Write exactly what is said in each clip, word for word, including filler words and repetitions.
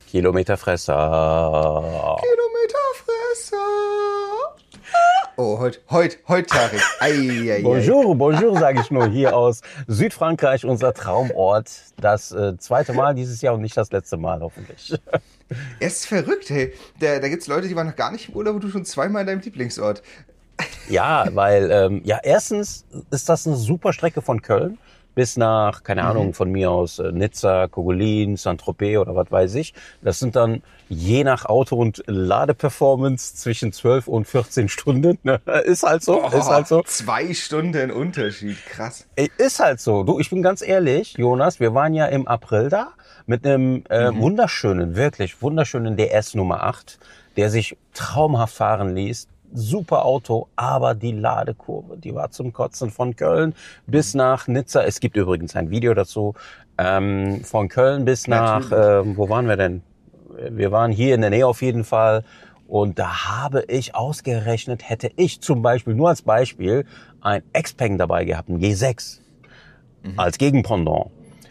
Kilometerfresser. Kilometerfresser. Oh, heute, heute, heute, Tarek. Ei, ei, ei. Bonjour, bonjour, sage ich nur hier aus Südfrankreich, unser Traumort. Das äh, zweite Mal dieses Jahr und nicht das letzte Mal, hoffentlich. Es ist verrückt, hey. Da, da gibt es Leute, die waren noch gar nicht im Urlaub und du schon zweimal in deinem Lieblingsort. Ja, weil, ähm, ja, erstens ist das eine super Strecke von Köln bis nach, keine Mhm. Ahnung, von mir aus äh, Nizza, Kogolin, Saint-Tropez oder was weiß ich. Das sind dann je nach Auto- und Ladeperformance zwischen zwölf und vierzehn Stunden. Ne? Ist halt so, Oh, ist halt so. Zwei Stunden Unterschied, krass. Ey, ist halt so. Du, ich bin ganz ehrlich, Jonas, wir waren ja im April da mit einem äh, Mhm. wunderschönen, wirklich wunderschönen D S Nummer acht, der sich traumhaft fahren ließ. Super Auto, aber die Ladekurve, die war zum Kotzen von Köln bis nach Nizza. Es gibt übrigens ein Video dazu. Ähm, von Köln bis nach, Natürlich. äh, wo waren wir denn? Wir waren hier in der Nähe auf jeden Fall. Und da habe ich ausgerechnet, hätte ich zum Beispiel, nur als Beispiel, ein Xpeng dabei gehabt, ein G sechs, Mhm. als Gegenpendant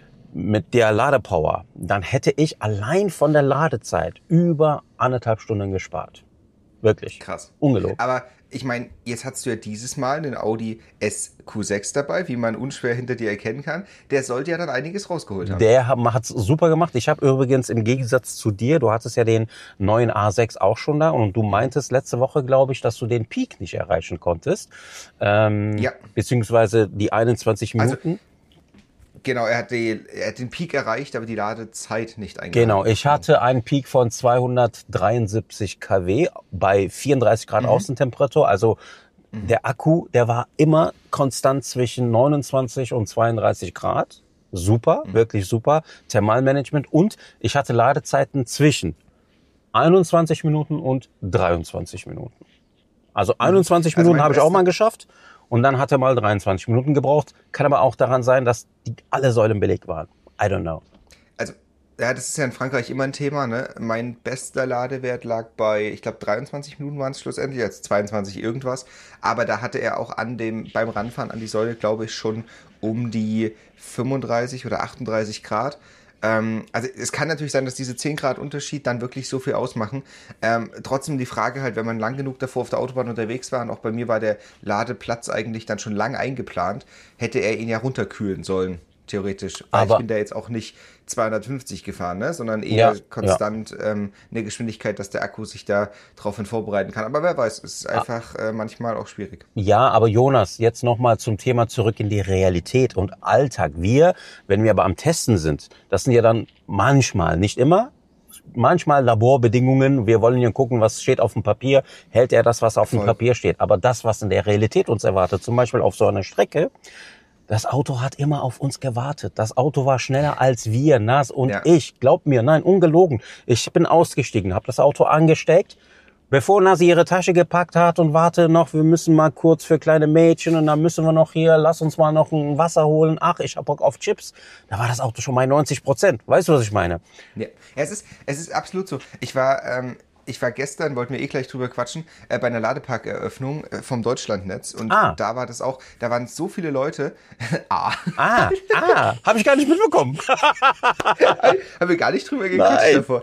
mit der Ladepower, dann hätte ich allein von der Ladezeit über anderthalb Stunden gespart. Wirklich. Krass. Ungelogen. Aber ich meine, jetzt hast du ja dieses Mal einen Audi S Q sechs dabei, wie man unschwer hinter dir erkennen kann. Der sollte ja dann einiges rausgeholt haben. Der hat's super gemacht. Ich habe übrigens im Gegensatz zu dir, du hattest ja den neuen A sechs auch schon da und du meintest letzte Woche, glaube ich, dass du den Peak nicht erreichen konntest. Ähm, Ja. Beziehungsweise die einundzwanzig Also, Minuten. Genau, er hat, die, er hat den Peak erreicht, aber die Ladezeit nicht eingehalten. Genau, ich hatte einen Peak von zweihundertdreiundsiebzig Kilowatt bei vierunddreißig Grad Mhm. Außentemperatur. Also Mhm. der Akku, der war immer konstant zwischen neunundzwanzig und zweiunddreißig Grad. Super, Mhm. wirklich super. Thermalmanagement. Und ich hatte Ladezeiten zwischen einundzwanzig Minuten und dreiundzwanzig Minuten. Also einundzwanzig Also Minuten mein habe ich auch bester- mal geschafft. Und dann hat er mal dreiundzwanzig Minuten gebraucht. Kann aber auch daran sein, dass die alle Säulen belegt waren. I don't know. Also, ja, das ist ja in Frankreich immer ein Thema, ne? Mein bester Ladewert lag bei, ich glaube, dreiundzwanzig Minuten waren es schlussendlich, jetzt zweiundzwanzig irgendwas. Aber da hatte er auch an dem, beim Ranfahren an die Säule, glaube ich, schon um die fünfunddreißig oder achtunddreißig Grad. Ähm, also es kann natürlich sein, dass diese zehn Grad Unterschied dann wirklich so viel ausmachen. Ähm, trotzdem die Frage halt, wenn man lang genug davor auf der Autobahn unterwegs war, und auch bei mir war der Ladeplatz eigentlich dann schon lang eingeplant, hätte er ihn ja runterkühlen sollen, theoretisch. Weil Aber- ich bin da jetzt auch nicht zweihundertfünfzig gefahren, ne? Sondern Ja, eher konstant ähm, eine Geschwindigkeit, dass der Akku sich da drauf hin vorbereiten kann. Aber wer weiß, es ist einfach äh, manchmal auch schwierig. Ja, aber Jonas, jetzt nochmal zum Thema zurück in die Realität und Alltag. Wir, wenn wir aber am Testen sind, das sind ja dann manchmal, nicht immer, manchmal Laborbedingungen. Wir wollen ja gucken, was steht auf dem Papier. Hält er das, was auf dem Voll. Papier steht? Aber das, was in der Realität uns erwartet, zum Beispiel auf so einer Strecke, das Auto hat immer auf uns gewartet. Das Auto war schneller als wir, Nas und Ja. ich. Glaub mir, nein, ungelogen. Ich bin ausgestiegen, habe das Auto angesteckt, bevor Nasi ihre Tasche gepackt hat und warte noch, wir müssen mal kurz für kleine Mädchen und dann müssen wir noch hier, lass uns mal noch ein Wasser holen. Ach, ich hab Bock auf Chips. Da war das Auto schon bei neunzig Prozent. Weißt du, was ich meine? Ja, ja es, ist, es ist absolut so. Ich war, ähm, ich war gestern, wollten wir eh gleich drüber quatschen, äh, bei einer Ladeparkeröffnung äh, vom Deutschlandnetz. Und Ah. da war das auch, da waren so viele Leute. ah, Ah, ah, habe ich gar nicht mitbekommen. haben wir gar nicht drüber gequatscht Nein. davor.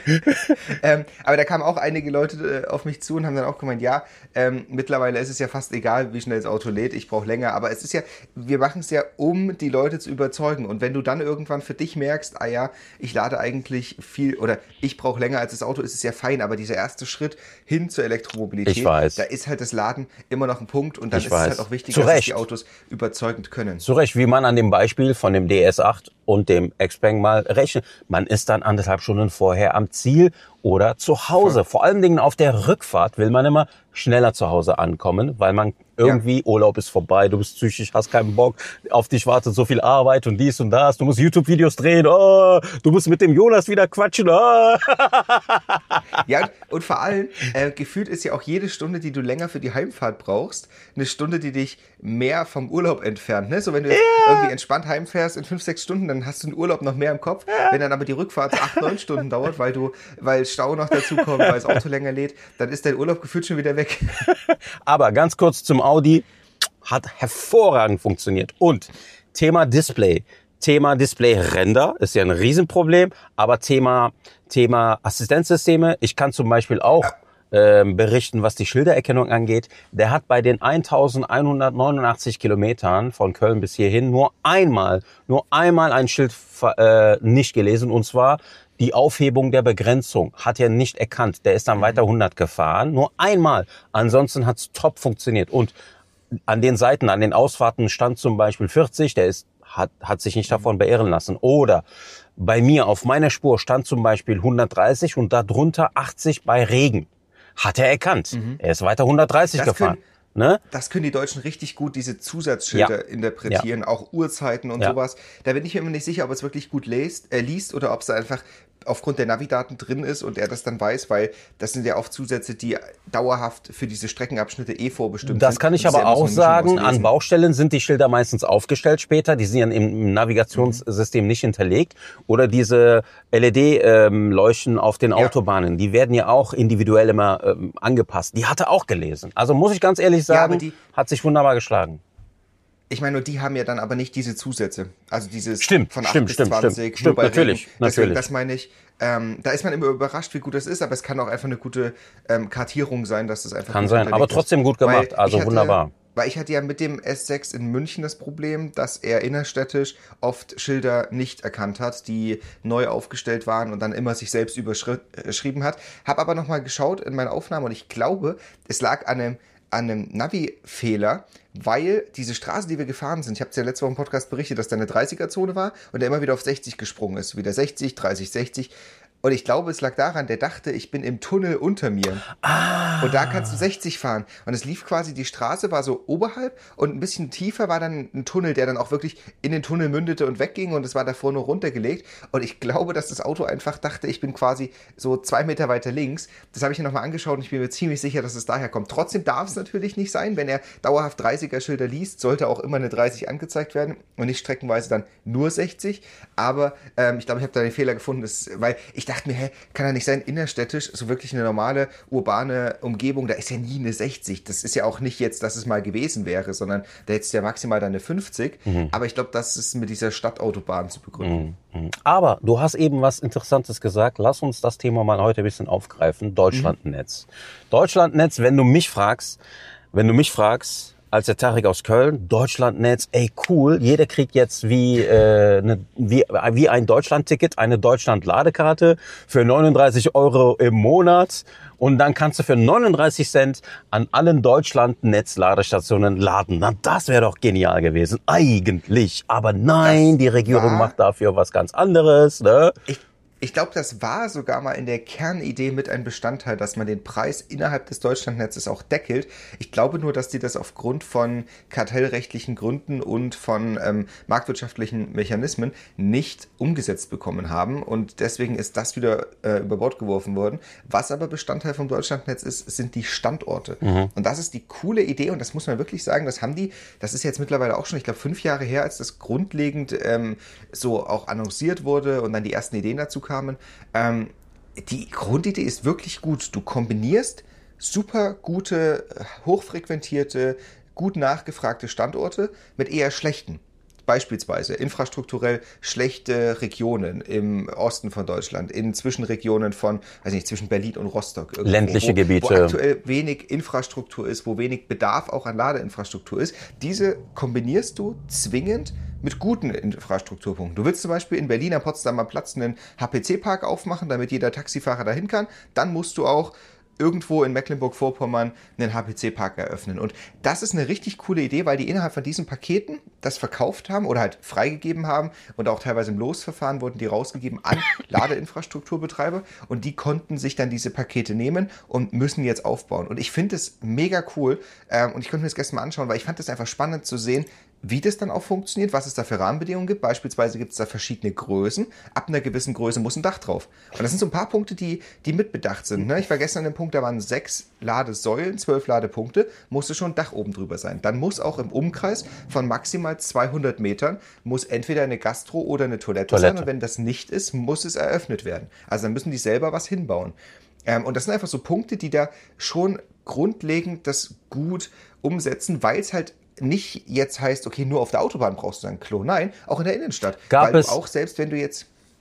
ähm, aber da kamen auch einige Leute äh, auf mich zu und haben dann auch gemeint, ja, ähm, mittlerweile ist es ja fast egal, wie schnell das Auto lädt, ich brauche länger. Aber es ist ja, wir machen es ja, um die Leute zu überzeugen. Und wenn du dann irgendwann für dich merkst, ah ja, ich lade eigentlich viel oder ich brauche länger als das Auto, ist es ja fein. Aber dieser erste Schritt hin zur Elektromobilität, Ich weiß. da ist halt das Laden immer noch ein Punkt. Und dann Ich ist weiß. es halt auch wichtig, Zu dass es Recht. die Autos überzeugend können. Zu Recht, wie man an dem Beispiel von dem D S acht und dem Xpeng mal rechnet. Man ist dann anderthalb Stunden vorher am Ziel oder zu Hause. Vor allen Dingen auf der Rückfahrt will man immer schneller zu Hause ankommen, weil man irgendwie, Urlaub ist vorbei, du bist psychisch, hast keinen Bock, auf dich wartet so viel Arbeit und dies und das, du musst YouTube-Videos drehen, oh, du musst mit dem Jonas wieder quatschen. Oh. Ja, und, und vor allem, äh, gefühlt ist ja auch jede Stunde, die du länger für die Heimfahrt brauchst, eine Stunde, die dich mehr vom Urlaub entfernt. Ne? So, wenn du jetzt irgendwie entspannt heimfährst in fünf, sechs Stunden, dann hast du den Urlaub noch mehr im Kopf. Wenn dann aber die Rückfahrt acht, neun Stunden dauert, weil du, weil Stau noch dazu kommt, weil das Auto länger lädt, dann ist dein Urlaub gefühlt schon wieder weg. Aber ganz kurz zum Audi, hat hervorragend funktioniert. Und Thema Display. Thema Display-Render ist ja ein Riesenproblem, aber Thema, Thema Assistenzsysteme. Ich kann zum Beispiel auch ähm, berichten, was die Schildererkennung angeht. Der hat bei den eintausendeinhundertneunundachtzig Kilometern von Köln bis hierhin nur einmal, nur einmal ein Schild äh, nicht gelesen, und zwar die Aufhebung der Begrenzung hat er nicht erkannt. Der ist dann weiter hundert gefahren, nur einmal. Ansonsten hat's top funktioniert. Und an den Seiten, an den Ausfahrten stand zum Beispiel vierzig, der ist, hat, hat sich nicht davon beirren lassen. Oder bei mir auf meiner Spur stand zum Beispiel hundertdreißig und darunter achtzig bei Regen. Hat er erkannt. Mhm. Er ist weiter hundertdreißig das gefahren. Können, ne? Das können die Deutschen richtig gut, diese Zusatzschilder ja. interpretieren, ja. auch Uhrzeiten und ja. sowas. Da bin ich mir immer nicht sicher, ob es wirklich gut liest, äh, liest oder ob es da einfach aufgrund der Navidaten drin ist und er das dann weiß, weil das sind ja oft Zusätze, die dauerhaft für diese Streckenabschnitte eh vorbestimmt das sind. Das kann ich aber auch sagen, an Baustellen sind die Schilder meistens aufgestellt später, die sind ja im Navigationssystem mhm. nicht hinterlegt. Oder diese L E D-Leuchten ähm, auf den ja. Autobahnen, die werden ja auch individuell immer ähm, angepasst. Die hat er auch gelesen. Also muss ich ganz ehrlich sagen, ja, die, hat sich wunderbar geschlagen. Ich meine, nur die haben ja dann aber nicht diese Zusätze. Also dieses stimmt, von acht stimmt, bis stimmt, zwanzig. Stimmt, stimmt natürlich, Deswegen, natürlich. Das meine ich. Ähm, da ist man immer überrascht, wie gut das ist, aber es kann auch einfach eine gute ähm, Kartierung sein, dass das einfach kann gut sein, aber trotzdem ist. Gut gemacht, weil also hatte, wunderbar. Weil ich hatte ja mit dem S sechs in München das Problem, dass er innerstädtisch oft Schilder nicht erkannt hat, die neu aufgestellt waren und dann immer sich selbst überschrieben hat. Habe aber nochmal geschaut in meinen Aufnahmen und ich glaube, es lag an einem an einem Navi-Fehler, weil diese Straße, die wir gefahren sind, ich habe es ja letzte Woche im Podcast berichtet, dass da eine dreißiger-Zone war und der immer wieder auf sechzig gesprungen ist. Wieder sechzig, dreißig, sechzig. Und ich glaube, es lag daran, der dachte, ich bin im Tunnel unter mir. Ah. Und da kannst du sechzig fahren. Und es lief quasi, die Straße war so oberhalb und ein bisschen tiefer war dann ein Tunnel, der dann auch wirklich in den Tunnel mündete und wegging und es war davor nur runtergelegt. Und ich glaube, dass das Auto einfach dachte, ich bin quasi so zwei Meter weiter links. Das habe ich mir nochmal angeschaut und ich bin mir ziemlich sicher, dass es daher kommt. Trotzdem darf es natürlich nicht sein, wenn er dauerhaft dreißiger-Schilder liest, sollte auch immer eine dreißig angezeigt werden und nicht streckenweise dann nur sechzig. Aber ähm, ich glaube, ich habe da den Fehler gefunden, dass, weil ich dachte mir, hä, kann ja nicht sein, innerstädtisch, so wirklich eine normale, urbane Umgebung, da ist ja nie eine sechzig. Das ist ja auch nicht jetzt, dass es mal gewesen wäre, sondern da hättest du ja maximal dann eine fünfzig. Mhm. Aber ich glaube, das ist mit dieser Stadtautobahn zu begründen. Mhm. Aber du hast eben was Interessantes gesagt. Lass uns das Thema mal heute ein bisschen aufgreifen. Deutschlandnetz. Mhm. Deutschlandnetz, wenn du mich fragst, wenn du mich fragst, als der Tarek aus Köln, Deutschlandnetz, ey cool, jeder kriegt jetzt wie, äh, ne, wie, wie ein Deutschland-Ticket, eine Deutschland-Ladekarte für neununddreißig Euro im Monat und dann kannst du für neununddreißig Cent an allen Deutschlandnetz-Ladestationen laden. Na, das wäre doch genial gewesen, eigentlich. Aber nein, das die Regierung macht dafür was ganz anderes, ne? Ich Ich glaube, das war sogar mal in der Kernidee mit ein Bestandteil, dass man den Preis innerhalb des Deutschlandnetzes auch deckelt. Ich glaube nur, dass die das aufgrund von kartellrechtlichen Gründen und von ähm, marktwirtschaftlichen Mechanismen nicht umgesetzt bekommen haben. Und deswegen ist das wieder äh, über Bord geworfen worden. Was aber Bestandteil vom Deutschlandnetz ist, sind die Standorte. Mhm. Und das ist die coole Idee und das muss man wirklich sagen, das haben die, das ist jetzt mittlerweile auch schon, ich glaube, fünf Jahre her, als das grundlegend ähm, so auch annonciert wurde und dann die ersten Ideen dazu kamen. Ähm, die Grundidee ist wirklich gut. Du kombinierst super gute, hochfrequentierte, gut nachgefragte Standorte mit eher schlechten. Beispielsweise infrastrukturell schlechte Regionen im Osten von Deutschland, in Zwischenregionen von, weiß nicht, zwischen Berlin und Rostock. Irgendwo, ländliche wo, Gebiete. Wo aktuell wenig Infrastruktur ist, wo wenig Bedarf auch an Ladeinfrastruktur ist. Diese kombinierst du zwingend mit guten Infrastrukturpunkten. Du willst zum Beispiel in Berlin am Potsdamer Platz einen H P C-Park aufmachen, damit jeder Taxifahrer dahin kann. Dann musst du auch irgendwo in Mecklenburg-Vorpommern einen H P C-Park eröffnen. Und das ist eine richtig coole Idee, weil die innerhalb von diesen Paketen das verkauft haben oder halt freigegeben haben und auch teilweise im Losverfahren wurden die rausgegeben an Ladeinfrastrukturbetreiber und die konnten sich dann diese Pakete nehmen und müssen jetzt aufbauen. Und ich finde es mega cool ähm, und ich konnte mir das gestern mal anschauen, weil ich fand es einfach spannend zu sehen, wie das dann auch funktioniert, was es da für Rahmenbedingungen gibt. Beispielsweise gibt es da verschiedene Größen. Ab einer gewissen Größe muss ein Dach drauf. Und das sind so ein paar Punkte, die, die mitbedacht sind. Ne? Ich war gestern an dem Punkt, da waren sechs Ladesäulen, zwölf Ladepunkte, musste schon ein Dach oben drüber sein. Dann muss auch im Umkreis von maximal zweihundert Metern muss entweder eine Gastro oder eine Toilette, Toilette sein. Und wenn das nicht ist, muss es eröffnet werden. Also dann müssen die selber was hinbauen. Ähm, und das sind einfach so Punkte, die da schon grundlegend das gut umsetzen, weil es halt nicht jetzt heißt, okay, nur auf der Autobahn brauchst du ein Klo. Nein, auch in der Innenstadt. Gab weil es du auch selbst, wenn du jetzt...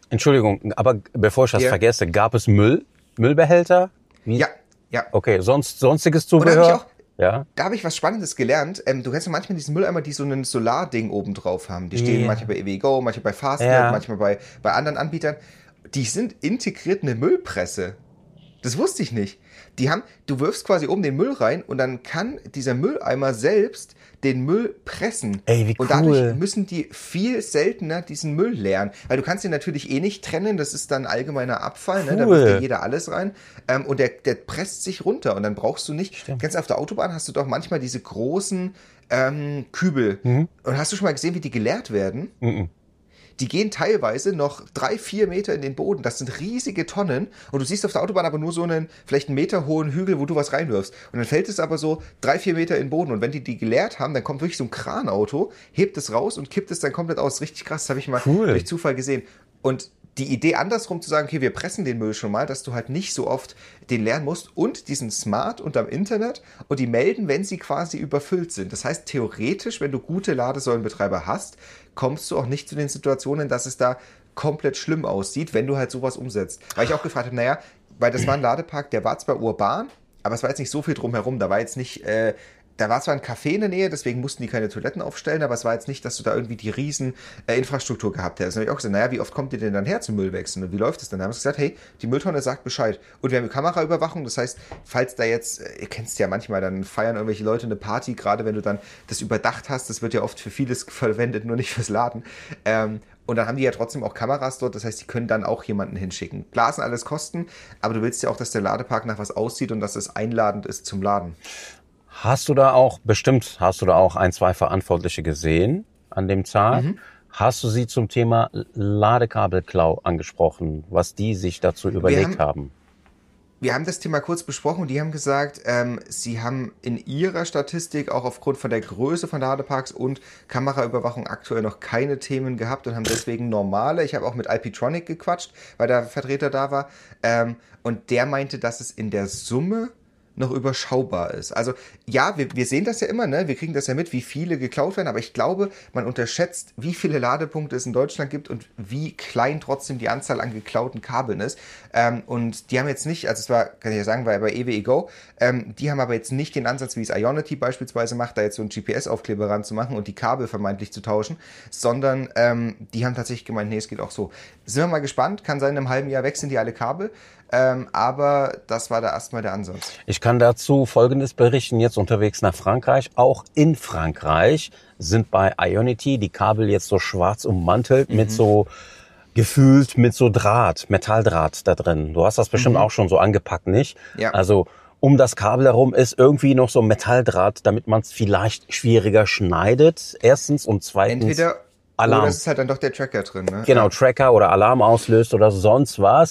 Entschuldigung, aber bevor ich das Ja. vergesse, gab es Müll, Müllbehälter? Wie? Ja, ja. Okay, sonst sonstiges Und da habe Zubehör? ich auch, Ja. da habe ich was Spannendes gelernt. Ähm, du kennst ja manchmal diesen Mülleimer, die so ein Solarding oben drauf haben. Die stehen Ja. manchmal bei E W Go, manchmal bei Fastnet, Ja. manchmal bei, bei anderen Anbietern. Die sind integriert in eine Müllpresse. Das wusste ich nicht. Die haben, du wirfst quasi oben den Müll rein und dann kann dieser Mülleimer selbst den Müll pressen. Ey, wie Und dadurch cool. müssen die viel seltener diesen Müll leeren. Weil du kannst den natürlich eh nicht trennen, das ist dann allgemeiner Abfall, ne? Da Cool. wirft ja jeder alles rein. Ähm, und der, der presst sich runter und dann brauchst du nicht, Stimmt. ganz auf der Autobahn hast du doch manchmal diese großen ähm, Kübel. Mhm. Und hast du schon mal gesehen, wie die geleert werden? Mhm. Die gehen teilweise noch drei, vier Meter in den Boden. Das sind riesige Tonnen. Und du siehst auf der Autobahn aber nur so einen, vielleicht einen Meter hohen Hügel, wo du was reinwirfst. Und dann fällt es aber so drei, vier Meter in den Boden. Und wenn die die geleert haben, dann kommt wirklich so ein Kranauto, hebt es raus und kippt es dann komplett aus. Richtig krass, das habe ich mal Cool. durch Zufall gesehen. Und die Idee andersrum zu sagen, okay, wir pressen den Müll schon mal, dass du halt nicht so oft den leeren musst und die sind smart und am Internet und die melden, wenn sie quasi überfüllt sind. Das heißt, theoretisch, wenn du gute Ladesäulenbetreiber hast, kommst du auch nicht zu den Situationen, dass es da komplett schlimm aussieht, wenn du halt sowas umsetzt. Weil ich auch gefragt habe, naja, weil das war ein Ladepark, der war zwar urban, aber es war jetzt nicht so viel drumherum. Da war jetzt nicht, äh, da war zwar ein Café in der Nähe, deswegen mussten die keine Toiletten aufstellen, aber es war jetzt nicht, dass du da irgendwie die riesen äh, Infrastruktur gehabt hättest. Dann habe ich auch gesagt, naja, wie oft kommt ihr denn dann her zum Müllwechseln und wie läuft es dann? Dann haben sie gesagt, hey, die Mülltonne sagt Bescheid. Und wir haben Kameraüberwachung, das heißt, falls da jetzt, äh, ihr kennt es ja manchmal, dann feiern irgendwelche Leute eine Party, gerade wenn du dann das überdacht hast, das wird ja oft für vieles verwendet, nur nicht fürs Laden. Ähm, Und dann haben die ja trotzdem auch Kameras dort, das heißt, die können dann auch jemanden hinschicken. Klar sind alles Kosten, aber du willst ja auch, dass der Ladepark nach was aussieht und dass es einladend ist zum Laden. Hast du da auch, bestimmt hast du da auch ein, zwei Verantwortliche gesehen an dem Tag? Mhm. Hast du sie zum Thema Ladekabelklau angesprochen, was die sich dazu überlegt haben, haben? Wir haben das Thema kurz besprochen und die haben gesagt, ähm, sie haben in ihrer Statistik auch aufgrund von der Größe von Ladeparks und Kameraüberwachung aktuell noch keine Themen gehabt und haben deswegen normale, ich habe auch mit Alpitronic gequatscht, weil der Vertreter da war, ähm, und der meinte, dass es in der Summe noch überschaubar ist. Also ja, wir, wir sehen das ja immer, ne? Wir kriegen das ja mit, wie viele geklaut werden, aber ich glaube, man unterschätzt, wie viele Ladepunkte es in Deutschland gibt und wie klein trotzdem die Anzahl an geklauten Kabeln ist. Ähm, und die haben jetzt nicht, also es war, kann ich ja sagen, war bei E W Go, ähm, die haben aber jetzt nicht den Ansatz, wie es Ionity beispielsweise macht, da jetzt so einen G P S-Aufkleber ranzumachen und die Kabel vermeintlich zu tauschen, sondern ähm, die haben tatsächlich gemeint, nee, es geht auch so. Sind wir mal gespannt, kann sein, in einem halben Jahr wechseln die alle Kabel. Ähm, aber das war da erstmal der Ansatz. Ich kann dazu Folgendes berichten, jetzt unterwegs nach Frankreich. Auch in Frankreich sind bei Ionity die Kabel jetzt so schwarz ummantelt mhm. mit so gefühlt mit so Draht, Metalldraht da drin. Du hast das bestimmt mhm. auch schon so angepackt, nicht? Ja. Also um das Kabel herum ist irgendwie noch so Metalldraht, damit man es vielleicht schwieriger schneidet. Erstens und zweitens Entweder Alarm. Oder es ist halt dann doch der Tracker drin, ne? Genau, ja. Tracker oder Alarm auslöst oder sonst was.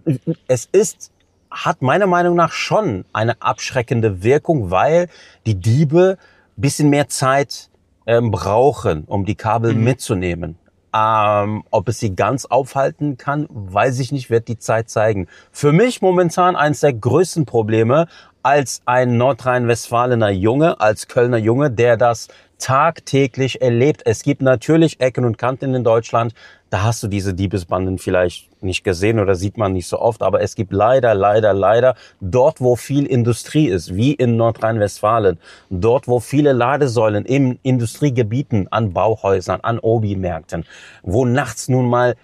Es ist, hat meiner Meinung nach schon eine abschreckende Wirkung, weil die Diebe bisschen mehr Zeit ähm, brauchen, um die Kabel mhm. mitzunehmen. Ähm, ob es sie ganz aufhalten kann, weiß ich nicht, wird die Zeit zeigen. Für mich momentan eines der größten Probleme als ein Nordrhein-Westfalener Junge, als Kölner Junge, der das tagtäglich erlebt. Es gibt natürlich Ecken und Kanten in Deutschland, da hast du diese Diebesbanden vielleicht nicht gesehen oder sieht man nicht so oft, aber es gibt leider, leider, leider dort, wo viel Industrie ist, wie in Nordrhein-Westfalen, dort, wo viele Ladesäulen in Industriegebieten, an Bauhäusern, an Obi-Märkten, wo nachts nun mal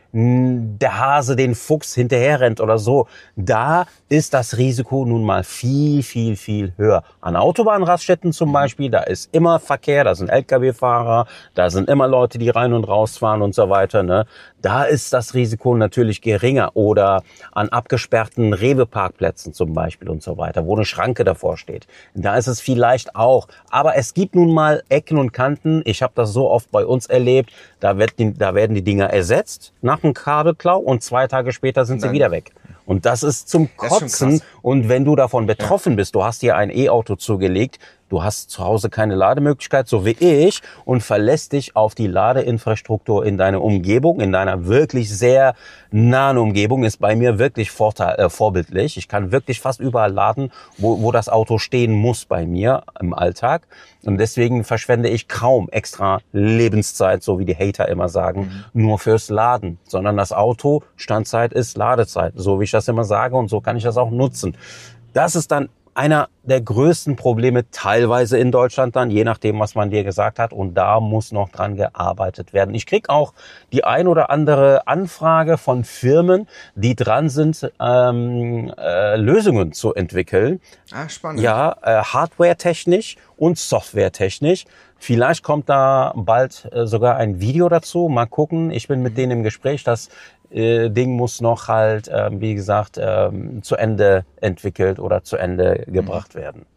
der Hase den Fuchs hinterher rennt oder so, da ist das Risiko nun mal viel, viel, viel höher. An Autobahnraststätten zum Beispiel, da ist immer Verkehr, da sind L K W-Fahrer, da sind immer Leute, die rein und raus fahren und so weiter, ne? Da ist das Risiko natürlich geringer. Oder an abgesperrten Rewe-Parkplätzen zum Beispiel und so weiter, wo eine Schranke davor steht. Da ist es vielleicht auch. Aber es gibt nun mal Ecken und Kanten. Ich habe das so oft bei uns erlebt. Da, wird die, da werden die Dinger ersetzt nach einem Kabelklau und zwei Tage später sind sie wieder weg. Und das ist zum Kotzen. Und wenn du davon betroffen bist, du hast dir ein E-Auto zugelegt, Du hast zu Hause keine Lademöglichkeit, so wie ich, und verlässt dich auf die Ladeinfrastruktur in deiner Umgebung, in deiner wirklich sehr nahen Umgebung, ist bei mir wirklich vorteil, äh, vorbildlich. Ich kann wirklich fast überall laden, wo, wo das Auto stehen muss bei mir im Alltag. Und deswegen verschwende ich kaum extra Lebenszeit, so wie die Hater immer sagen, mhm. nur fürs Laden, sondern das Auto, Standzeit ist Ladezeit, so wie ich das immer sage, und so kann ich das auch nutzen. Das ist dann einer der größten Probleme teilweise in Deutschland dann, je nachdem, was man dir gesagt hat. Und da muss noch dran gearbeitet werden. Ich krieg auch die ein oder andere Anfrage von Firmen, die dran sind, ähm, äh, Lösungen zu entwickeln. Ah, spannend. Ja, äh, hardware-technisch und software-technisch. Vielleicht kommt da bald äh, sogar ein Video dazu. Mal gucken. Ich bin mit denen im Gespräch. Das äh, Ding muss noch halt, äh, wie gesagt, äh, zu Ende entwickelt oder zu Ende gebracht mhm. werden.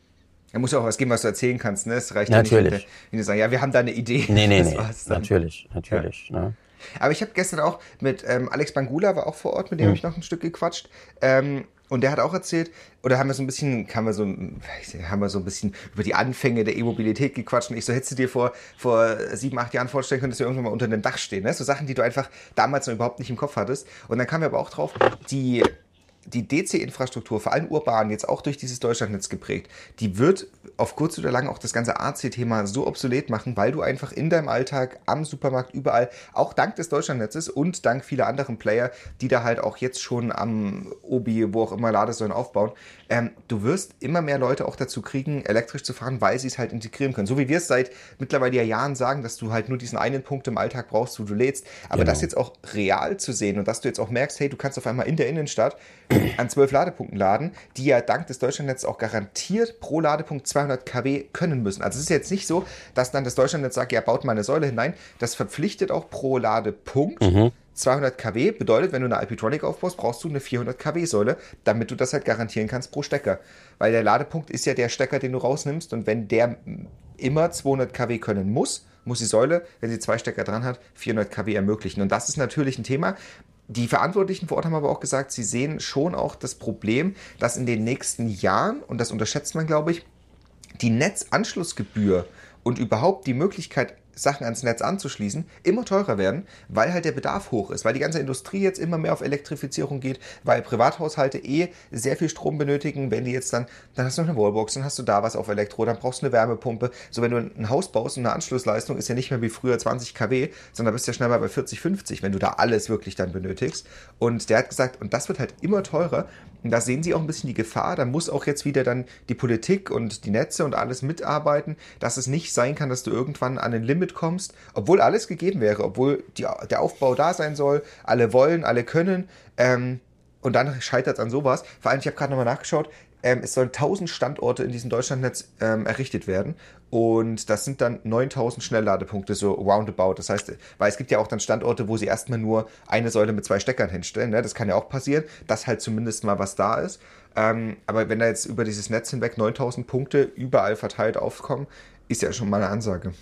Da muss ja auch was geben, was du erzählen kannst. Ne? Es reicht natürlich. ja nicht, wenn du sagst, ja, wir haben da eine Idee. Nee, nee, nee. Natürlich, natürlich. Ja. Ne? Aber ich habe gestern auch mit ähm, Alex Bangula, war auch vor Ort, mit dem mhm. habe ich noch ein Stück gequatscht. Ähm, Und der hat auch erzählt, oder haben wir so ein bisschen, haben wir so, haben wir so ein bisschen über die Anfänge der E-Mobilität gequatscht. Und ich so, hättest du dir vor, vor sieben, acht Jahren vorstellen können, dass wir irgendwann mal unter einem Dach stehen. Ne? So Sachen, die du einfach damals noch überhaupt nicht im Kopf hattest. Und dann kamen wir aber auch drauf, die, die D C-Infrastruktur, vor allem urban, jetzt auch durch dieses Deutschlandnetz geprägt, die wird auf kurz oder lang auch das ganze A C-Thema so obsolet machen, weil du einfach in deinem Alltag, am Supermarkt, überall, auch dank des Deutschlandnetzes und dank vieler anderen Player, die da halt auch jetzt schon am Obi, wo auch immer Ladesäulen aufbauen, ähm, du wirst immer mehr Leute auch dazu kriegen, elektrisch zu fahren, weil sie es halt integrieren können. So wie wir es seit mittlerweile ja Jahren sagen, dass du halt nur diesen einen Punkt im Alltag brauchst, wo du lädst. Aber genau. Das jetzt auch real zu sehen und dass du jetzt auch merkst, hey, du kannst auf einmal in der Innenstadt an zwölf Ladepunkten laden, die ja dank des Deutschlandnetzes auch garantiert pro Ladepunkt zweihundert Kilowatt können müssen. Also es ist jetzt nicht so, dass dann das Deutschlandnetz sagt, ja, baut mal eine Säule hinein. Das verpflichtet auch pro Ladepunkt mhm. zweihundert Kilowatt. Bedeutet, wenn du eine Alpitronic aufbaust, brauchst du eine vierhundert Kilowatt Säule, damit du das halt garantieren kannst pro Stecker. Weil der Ladepunkt ist ja der Stecker, den du rausnimmst, und wenn der immer zweihundert Kilowatt können muss, muss die Säule, wenn sie zwei Stecker dran hat, vierhundert Kilowatt ermöglichen. Und das ist natürlich ein Thema. Die Verantwortlichen vor Ort haben aber auch gesagt, sie sehen schon auch das Problem, dass in den nächsten Jahren, und das unterschätzt man, glaube ich, die Netzanschlussgebühr und überhaupt die Möglichkeit, Sachen ans Netz anzuschließen, immer teurer werden, weil halt der Bedarf hoch ist, weil die ganze Industrie jetzt immer mehr auf Elektrifizierung geht, weil Privathaushalte eh sehr viel Strom benötigen. Wenn die jetzt dann, dann hast du noch eine Wallbox, dann hast du da was auf Elektro, dann brauchst du eine Wärmepumpe. So, wenn du ein Haus baust und eine Anschlussleistung ist ja nicht mehr wie früher zwanzig Kilowatt, sondern bist ja schnell mal bei vierzig, fünfzig, wenn du da alles wirklich dann benötigst. Und der hat gesagt, und das wird halt immer teurer. Und da sehen sie auch ein bisschen die Gefahr. Da muss auch jetzt wieder dann die Politik und die Netze und alles mitarbeiten, dass es nicht sein kann, dass du irgendwann an ein Limit kommst, obwohl alles gegeben wäre, obwohl die, der Aufbau da sein soll, alle wollen, alle können, ähm, und dann scheitert es an sowas. Vor allem, ich habe gerade nochmal nachgeschaut, ähm, es sollen tausend Standorte in diesem Deutschlandnetz ähm, errichtet werden, und das sind dann neuntausend Schnellladepunkte, so roundabout. Das heißt, weil es gibt ja auch dann Standorte, wo sie erstmal nur eine Säule mit zwei Steckern hinstellen, ne? Das kann ja auch passieren, dass halt zumindest mal was da ist. Ähm, aber wenn da jetzt über dieses Netz hinweg neuntausend Punkte überall verteilt aufkommen, ist ja schon mal eine Ansage.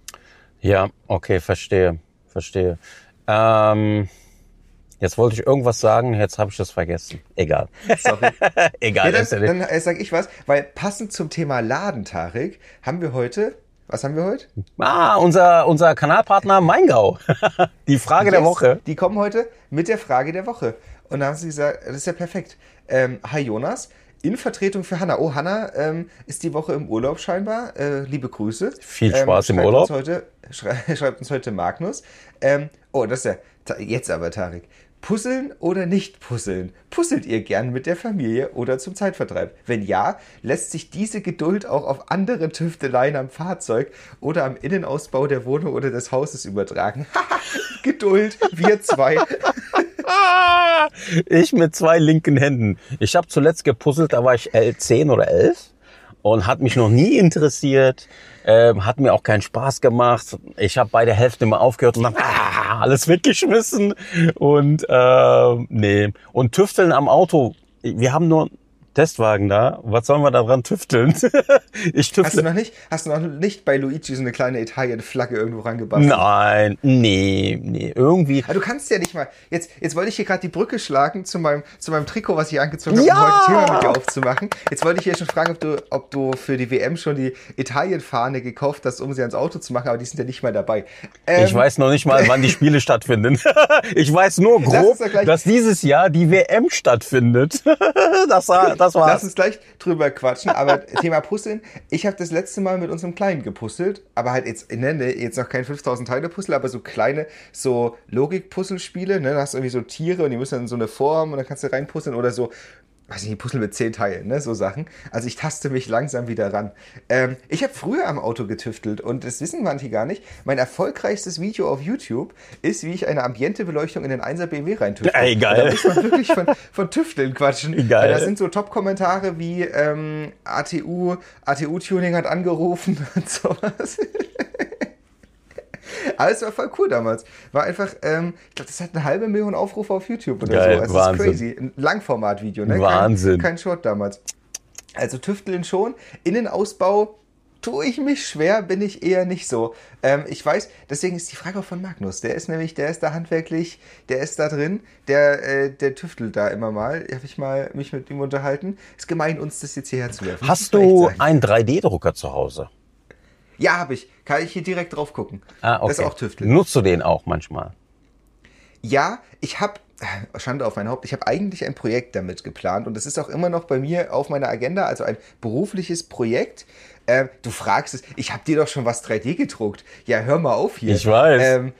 Ja, okay, verstehe, verstehe. Ähm, jetzt wollte ich irgendwas sagen, jetzt habe ich das vergessen. Egal. Sorry. Egal. Ja, dann dann äh, sage ich was, weil passend zum Thema Laden, Tarek, haben wir heute, was haben wir heute? Ah, unser, unser Kanalpartner Maingau. Die Frage yes, der Woche. Die kommen heute mit der Frage der Woche. Und da haben sie gesagt, das ist ja perfekt. Ähm, hi Jonas. In Vertretung für Hanna. Oh, Hanna ähm, ist die Woche im Urlaub scheinbar. Äh, liebe Grüße. Viel Spaß ähm, im Urlaub. Uns heute, schrei, schreibt uns heute Magnus. Ähm, oh, das ist ja, jetzt aber Tarek. Puzzeln oder nicht puzzeln? Puzzelt ihr gern mit der Familie oder zum Zeitvertreib? Wenn ja, lässt sich diese Geduld auch auf andere Tüfteleien am Fahrzeug oder am Innenausbau der Wohnung oder des Hauses übertragen? Geduld, wir zwei. Ich mit zwei linken Händen. Ich habe zuletzt gepuzzelt, da war ich zehn oder elf und hat mich noch nie interessiert, ähm, hat mir auch keinen Spaß gemacht. Ich habe bei der Hälfte mal aufgehört und dann ah, alles weggeschmissen und äh, nee. Und Tüfteln am Auto, wir haben nur Testwagen da. Was sollen wir da dran tüfteln? Ich tüftle. Hast du noch nicht, hast du noch nicht bei Luigi so eine kleine Italien-Flagge irgendwo rangebastelt? Nein, nee, nee, irgendwie. Aber du kannst ja nicht mal, jetzt, jetzt wollte ich hier gerade die Brücke schlagen zu meinem, zu meinem Trikot, was ich angezogen habe, Ja! um heute Thema mit dir aufzumachen. Jetzt wollte ich hier schon fragen, ob du, ob du für die W M schon die Italien-Fahne gekauft hast, um sie ans Auto zu machen, aber die sind ja nicht mehr dabei. Ähm, Ich weiß noch nicht mal, wann die Spiele stattfinden. Ich weiß nur grob, gleich- dass dieses Jahr die W M stattfindet. Das war, das Lass war's. uns gleich drüber quatschen, aber Thema Puzzeln. Ich habe das letzte Mal mit unserem Kleinen gepuzzelt, aber halt jetzt, nenne jetzt noch kein fünftausend Teile Puzzle, aber so kleine, so Logik-Puzzlespiele, ne, da hast du irgendwie so Tiere und die müssen dann in so eine Form und dann kannst du reinpuzzeln oder so, weiß nicht, Puzzle mit zehn Teilen, ne, so Sachen. Also ich taste mich langsam wieder ran. Ähm, ich habe früher am Auto getüftelt und das wissen manche gar nicht. Mein erfolgreichstes Video auf YouTube ist, wie ich eine Ambientebeleuchtung in den einser B M W reintüftle. Ey, geil. Und da muss man wirklich von, von Tüfteln quatschen. Geil. Weil da sind so Top-Kommentare wie ähm, A T U, A T U-Tuning hat angerufen und sowas. Aber es war voll cool damals. War einfach, ähm, ich glaube, das hat eine halbe Million Aufrufe auf YouTube oder Geil, so. Also Wahnsinn. das ist crazy. Ein Langformat-Video, ne? Wahnsinn. Kein, kein Short damals. Also Tüfteln schon. Innenausbau tue ich mich schwer, bin ich eher nicht so. Ähm, ich weiß, deswegen ist die Frage auch von Magnus. Der ist nämlich, der ist da handwerklich, der ist da drin, der, äh, der tüftelt da immer mal. Habe ich mal mich mit ihm unterhalten. Ist gemein, uns das jetzt hierher zu werfen. Hast muss man echt du sagen. einen drei D-Drucker zu Hause? Ja, habe ich. Kann ich hier direkt drauf gucken. Ah, okay. Das ist auch Tüfteln. Nutzt du den auch manchmal? Ja, ich habe, Schande auf mein Haupt, ich habe eigentlich ein Projekt damit geplant und das ist auch immer noch bei mir auf meiner Agenda, also ein berufliches Projekt. Ähm, du fragst es, ich habe dir doch schon was drei D gedruckt. Ja, hör mal auf hier. Ich weiß. Ähm,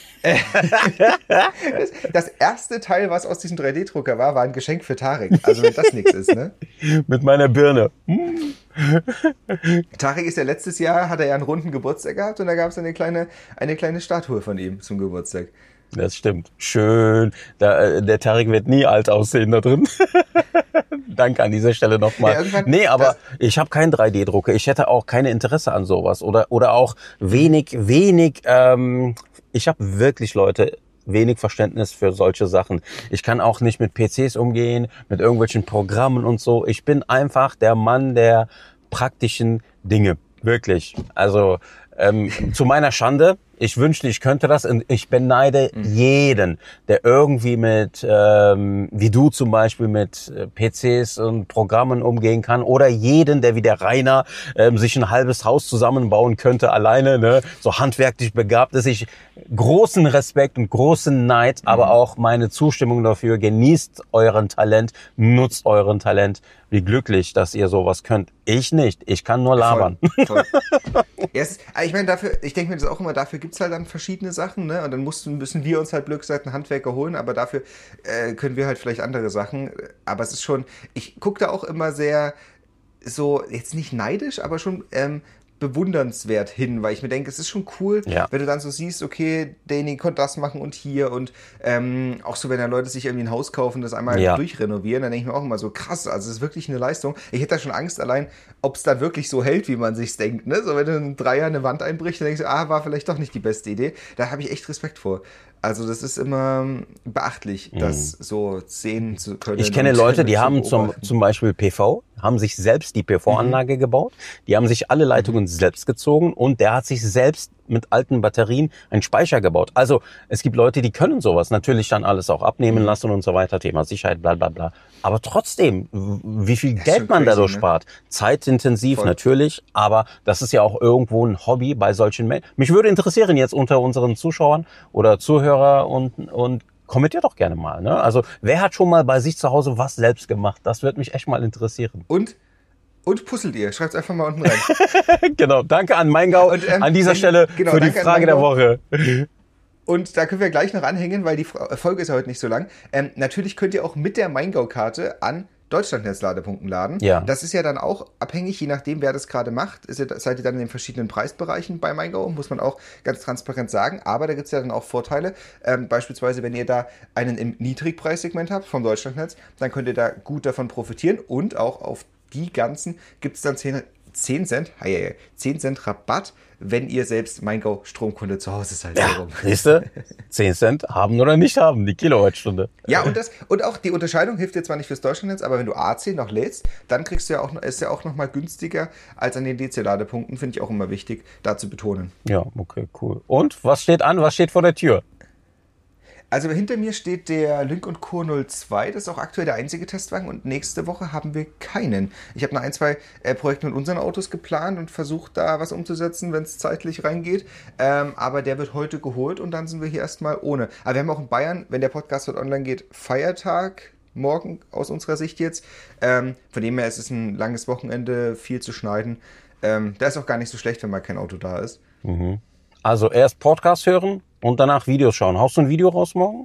das, das erste Teil, was aus diesem drei D-Drucker war, war ein Geschenk für Tarek. Also wenn das nichts ist, ne? Mit meiner Birne. Tarek ist ja letztes Jahr, hat er ja einen runden Geburtstag gehabt und da gab es eine kleine, eine kleine Statue von ihm zum Geburtstag. Das stimmt. Schön. Der, der Tarek wird nie alt aussehen da drin. Danke an dieser Stelle nochmal. Ja, irgendwann- nee, aber das- ich habe keinen drei D-Drucker. Ich hätte auch keine Interesse an sowas. Oder, oder auch wenig, wenig, ähm, ich habe wirklich, Leute, wenig Verständnis für solche Sachen. Ich kann auch nicht mit P Cs umgehen, mit irgendwelchen Programmen und so. Ich bin einfach der Mann der praktischen Dinge. Wirklich. Also ähm, zu meiner Schande, ich wünschte, ich könnte das. Und ich beneide mhm. jeden, der irgendwie mit, ähm, wie du zum Beispiel, mit äh, P Cs und Programmen umgehen kann. Oder jeden, der wie der Rainer ähm, sich ein halbes Haus zusammenbauen könnte alleine, ne, so handwerklich begabt ist. Ich großen Respekt und großen Neid, mhm. aber auch meine Zustimmung dafür. Genießt euren Talent, nutzt euren Talent. Wie glücklich, dass ihr sowas könnt. Ich nicht. Ich kann nur labern. Voll, voll. Ja, es ist, ich meine, dafür, ich denke mir das auch immer, dafür gibt's halt dann verschiedene Sachen, ne? Und dann mussten, müssen wir uns halt Glücksseiten Handwerker holen, aber dafür äh, können wir halt vielleicht andere Sachen. Aber es ist schon, ich gucke da auch immer sehr so, jetzt nicht neidisch, aber schon ähm, bewundernswert hin, weil ich mir denke, es ist schon cool, ja. wenn du dann so siehst, okay, Danny konnte das machen und hier und ähm, auch so, wenn dann Leute sich irgendwie ein Haus kaufen, das einmal ja. durchrenovieren, dann denke ich mir auch immer so, krass, also es ist wirklich eine Leistung. Ich hätte da schon Angst allein, ob es dann wirklich so hält, wie man sich's denkt, ne? So, wenn du in drei Jahren eine Wand einbrichst, dann denkst du, ah, war vielleicht doch nicht die beste Idee. Da habe ich echt Respekt vor. Also das ist immer beachtlich, mhm. das so sehen zu können. Ich kenne Leute, die haben zum, zum Beispiel P V, haben sich selbst die P V-Anlage mhm. gebaut, die haben sich alle Leitungen mhm. selbst gezogen und der hat sich selbst mit alten Batterien einen Speicher gebaut. Also es gibt Leute, die können sowas, natürlich dann alles auch abnehmen mhm. lassen und so weiter, Thema Sicherheit, bla bla bla. Aber trotzdem, wie viel das Geld man crazy, dadurch ne? spart. Zeitintensiv Voll. Natürlich, aber das ist ja auch irgendwo ein Hobby bei solchen Menschen. Mich würde interessieren jetzt unter unseren Zuschauern oder Zuhörer und, und kommentiert doch gerne mal. Ne? Also wer hat schon mal bei sich zu Hause was selbst gemacht? Das würde mich echt mal interessieren. Und? Und puzzelt ihr? Schreibt's einfach mal unten rein. Genau, danke an Meingau und, ähm, an dieser Stelle genau, für die Frage der Woche. Und da können wir gleich noch anhängen, weil die Folge ist ja heute nicht so lang. Ähm, natürlich könnt ihr auch mit der Maingau-Karte an Deutschlandnetz-Ladepunkten laden. Ja. Das ist ja dann auch abhängig, je nachdem, wer das gerade macht. Ist ihr, seid ihr dann in den verschiedenen Preisbereichen bei Maingau, muss man auch ganz transparent sagen. Aber da gibt es ja dann auch Vorteile. Ähm, beispielsweise, wenn ihr da einen im Niedrigpreissegment habt vom Deutschlandnetz, dann könnt ihr da gut davon profitieren. Und auch auf die ganzen gibt es dann zehn zehn Cent, hey, zehn Cent Rabatt, wenn ihr selbst Maingau Stromkunde zu Hause seid. Ja, siehst du? zehn Cent haben oder nicht haben, die Kilowattstunde. Ja, und das und auch die Unterscheidung hilft dir zwar nicht fürs Deutschlandnetz, aber wenn du A C noch lädst, dann kriegst du ja auch, ist ja auch noch mal günstiger als an den D C-Ladepunkten, finde ich auch immer wichtig, da zu betonen. Ja, okay, cool. Und, was steht an? Was steht vor der Tür? Also hinter mir steht der Lynk und Co. null zwei, das ist auch aktuell der einzige Testwagen und nächste Woche haben wir keinen. Ich habe noch ein, zwei äh, Projekte mit unseren Autos geplant und versucht da was umzusetzen, wenn es zeitlich reingeht, ähm, aber der wird heute geholt und dann sind wir hier erstmal ohne. Aber wir haben auch in Bayern, wenn der Podcast heute online geht, Feiertag, morgen aus unserer Sicht jetzt, ähm, von dem her ist es ein langes Wochenende, viel zu schneiden. Ähm, da ist auch gar nicht so schlecht, wenn mal kein Auto da ist. Mhm. Also erst Podcast hören und danach Videos schauen. Haust du ein Video raus morgen?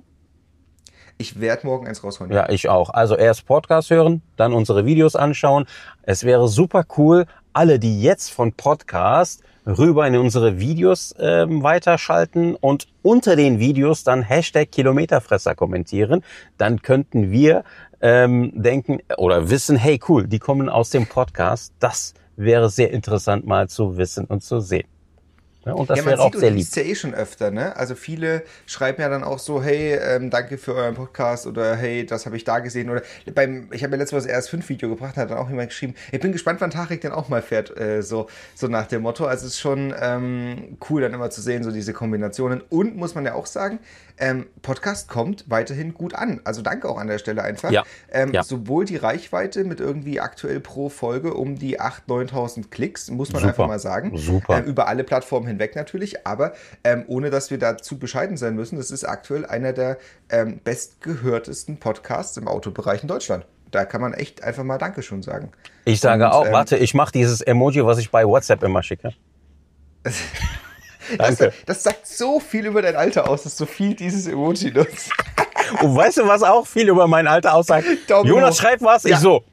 Ich werde morgen eins rausholen. Ja, ich auch. Also erst Podcast hören, dann unsere Videos anschauen. Es wäre super cool, alle, die jetzt von Podcast rüber in unsere Videos ähm, weiterschalten und unter den Videos dann Hashtag Kilometerfresser kommentieren. Dann könnten wir ähm, denken oder wissen, hey cool, die kommen aus dem Podcast. Das wäre sehr interessant mal zu wissen und zu sehen. Ja, und das ja, man wäre auch sieht, sehr du lieb. liest ja eh schon öfter, ne? Also viele schreiben ja dann auch so, hey, ähm, danke für euren Podcast oder hey, das habe ich da gesehen oder beim, ich habe ja letztes Mal das R S fünf Video gebracht, hat dann auch jemand geschrieben, ich bin gespannt, wann Tarek denn auch mal fährt, äh, so, so nach dem Motto. Also es ist schon ähm, cool, dann immer zu sehen, so diese Kombinationen. Und muss man ja auch sagen, ähm, Podcast kommt weiterhin gut an. Also danke auch an der Stelle einfach. Ja. Ähm, Ja. Sowohl die Reichweite mit irgendwie aktuell pro Folge um die achttausend, neuntausend Klicks, muss man Super. einfach mal sagen. Super. Ähm, über alle Plattformen hinweg natürlich, aber ähm, ohne dass wir dazu bescheiden sein müssen, das ist aktuell einer der ähm, bestgehörtesten Podcasts im Autobereich in Deutschland. Da kann man echt einfach mal Dankeschön sagen. Ich sage Und, auch, ähm, warte, ich mache dieses Emoji, was ich bei WhatsApp immer schicke. Das, Danke. das sagt so viel über dein Alter aus, dass du viel dieses Emoji nutzt. Und weißt du, was auch viel über mein Alter aussagt? Daumen Jonas hoch. schreibt was, Ja. ich so.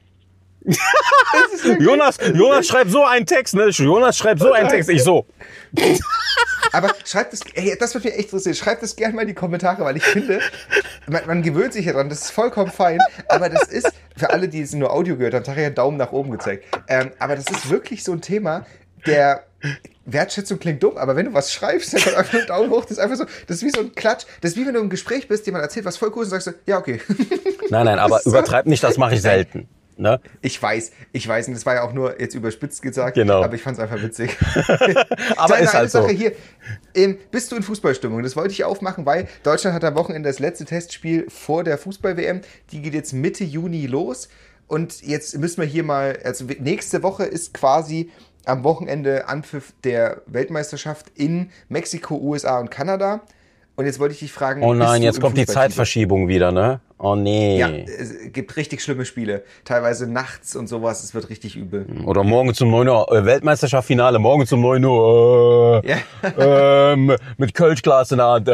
Jonas, Jonas schreibt so einen Text, ne? Jonas schreibt so einen Text, ich so. Aber schreibt es, ey, das wird mich echt interessieren. Schreibt es gerne mal in die Kommentare, weil ich finde, man, man gewöhnt sich ja dran, das ist vollkommen fein. Aber das ist, für alle, die es nur Audio gehört haben, Tarek hat einen Daumen nach oben gezeigt. Ähm, aber das ist wirklich so ein Thema, der Wertschätzung klingt dumm, aber wenn du was schreibst, dann kommt einfach nur ein Daumen hoch. Das ist einfach so, das ist wie so ein Klatsch. Das ist wie wenn du im Gespräch bist, jemand erzählt was voll cool ist und sagst du, ja, okay. Nein, nein, aber Das ist so- übertreib nicht, das mache ich selten. Ne? Ich weiß, ich weiß, und das war ja auch nur jetzt überspitzt gesagt, Genau. aber ich fand es einfach witzig. Aber Kleine ist eine halt so. Sache hier, ähm, bist du in Fußballstimmung? Das wollte ich aufmachen, weil Deutschland hat am Wochenende das letzte Testspiel vor der Fußball-W M. Die geht jetzt Mitte Juni los und jetzt müssen wir hier mal, also nächste Woche ist quasi am Wochenende Anpfiff der Weltmeisterschaft in Mexiko, U S A und Kanada. Und jetzt wollte ich dich fragen, Oh bist nein, du jetzt im kommt die Fußballfieber? Zeitverschiebung wieder, ne? Oh nee. Ja, es gibt richtig schlimme Spiele. Teilweise nachts und sowas. Es wird richtig übel. Oder morgen zum neun Uhr, äh, Weltmeisterschaftsfinale, morgen zum neun Uhr, äh, Ja. ähm, mit Kölschglas in der Hand. Äh,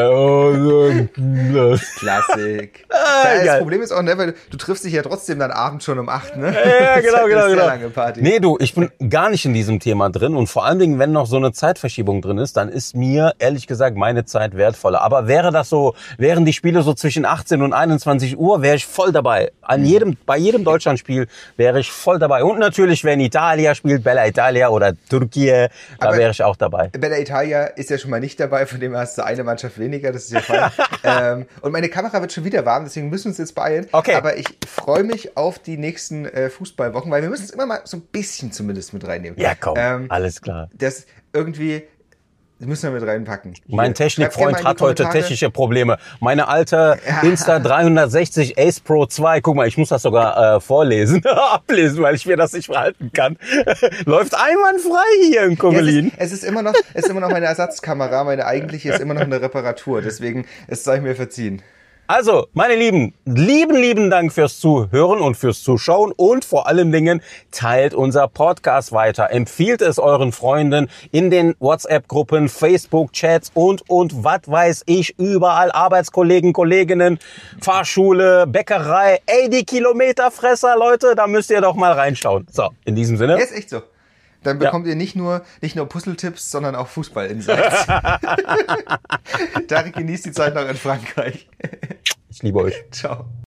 äh, Klassik. geil. das Problem ist auch, ne, weil du triffst dich ja trotzdem dann abends schon um acht, ne? Ja, Das ist genau, halt genau, eine sehr genau. lange Party. Nee, du, ich bin gar nicht in diesem Thema drin und vor allen Dingen, wenn noch so eine Zeitverschiebung drin ist, dann ist mir, ehrlich gesagt, meine Zeit wertvoller. Aber wäre das so, wären die Spiele so zwischen achtzehn und einundzwanzig Uhr, wäre ich voll dabei. An jedem, bei jedem Deutschlandspiel wäre ich voll dabei. Und natürlich, wenn Italia spielt, Bella Italia oder Türkei, da Aber- wäre ich auch dabei. Bella Italia ist ja schon mal nicht dabei, von dem her hast du eine Mannschaft weniger, das ist ja fein. ähm, und meine Kamera wird schon wieder warm, deswegen müssen wir uns jetzt beeilen. Okay. Aber ich freue mich auf die nächsten äh, Fußballwochen, weil wir müssen es immer mal so ein bisschen zumindest mit reinnehmen. Ja, komm, Ähm, alles klar. das irgendwie, das müssen wir mit reinpacken. Hier. Mein Schreibt gerne Technikfreund mal in die hat heute Kommentare. technische Probleme. Meine alte Ja. Insta dreihundertsechzig Ace Pro zwei, guck mal, ich muss das sogar äh, vorlesen, ablesen, weil ich mir das nicht verhalten kann. Läuft einwandfrei hier im Ja, Kogelin. es, ist, es ist immer noch, es ist immer noch meine Ersatzkamera, meine eigentliche ist immer noch eine Reparatur, deswegen es sei mir verziehen. Also, meine Lieben, lieben, lieben Dank fürs Zuhören und fürs Zuschauen und vor allen Dingen teilt unser Podcast weiter. Empfiehlt es euren Freunden in den WhatsApp-Gruppen, Facebook-Chats und, und was weiß ich, überall Arbeitskollegen, Kolleginnen, Fahrschule, Bäckerei. Ey, die Kilometerfresser, Leute, da müsst ihr doch mal reinschauen. So, in diesem Sinne. Ja, ist echt so. Dann bekommt ihr nicht nur, nicht nur Puzzletipps, sondern auch Fußball-Insights. Tarek genießt die Zeit noch in Frankreich. Ich liebe euch. Ciao.